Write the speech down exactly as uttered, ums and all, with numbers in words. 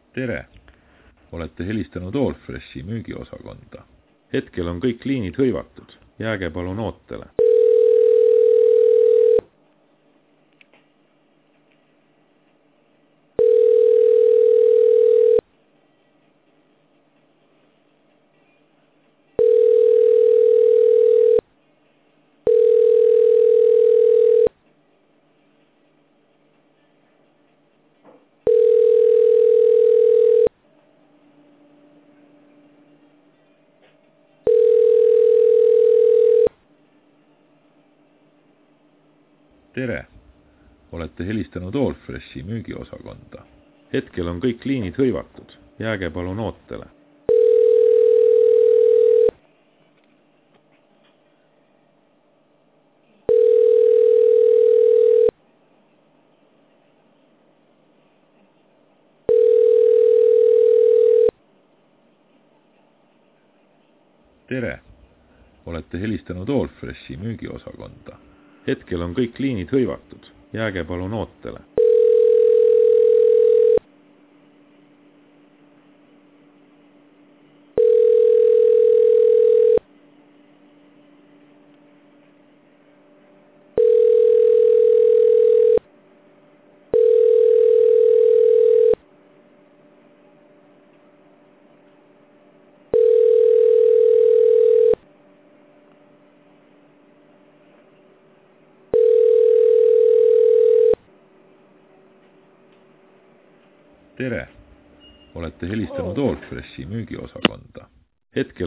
Tere! Olete helistanud Allfreshi müügiosakonda. Hetkel on kõik liinid hõivatud. Jääge palun ootele. Tere! Olete helistanud Allfreshi müügiosakonda. Hetkel on kõik liinid hõivatud. Jääge palun ootele. Tere! Olete helistanud Allfreshi müügiosakonda. Hetkel on kõik liinid hõivatud. Jääge palun ootele. Tere! Olete helistanud Allfreshi müügiosakonda. Hetkel